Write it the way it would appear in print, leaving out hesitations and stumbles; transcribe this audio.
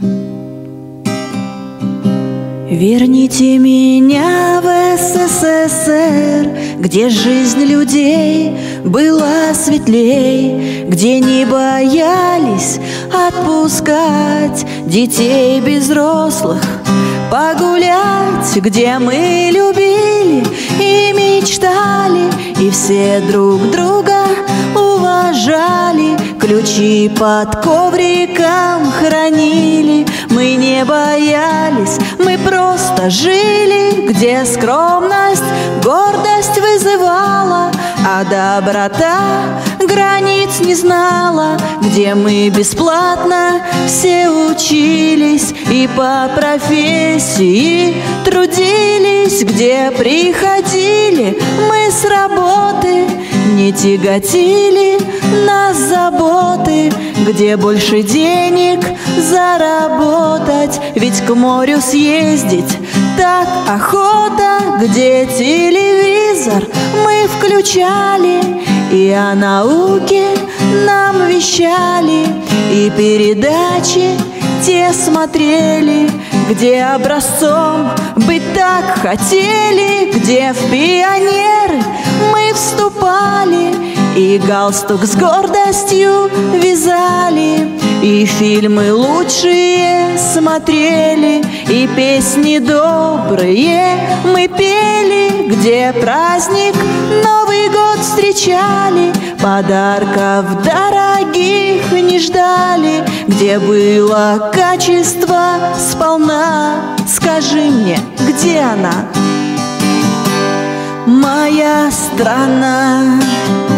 Верните меня в СССР, где жизнь людей была светлей, где не боялись отпускать детей без взрослых погулять, где мы любили и мечтали, и все друг друга уважали, ключи под ковриком хранили. Мы не боялись, мы просто жили, где скромность гордость вызывала, а доброта границ не знала, где мы бесплатно все учились и по профессии трудились, где приходили мы с работы, не тяготили нас заботы, где больше денег заработать, ведь к морю съездить так охота, где телевизор мы включали и о науке нам вещали, и передачи те смотрели, где образцом быть так хотели, где в пионеры мы вступали и галстук с гордостью вязали, и фильмы лучшие смотрели, и песни добрые мы пели, где праздник Новый год встречали, подарков дорогих не ждали, где было качество сполна. Скажи мне, где она, моя страна?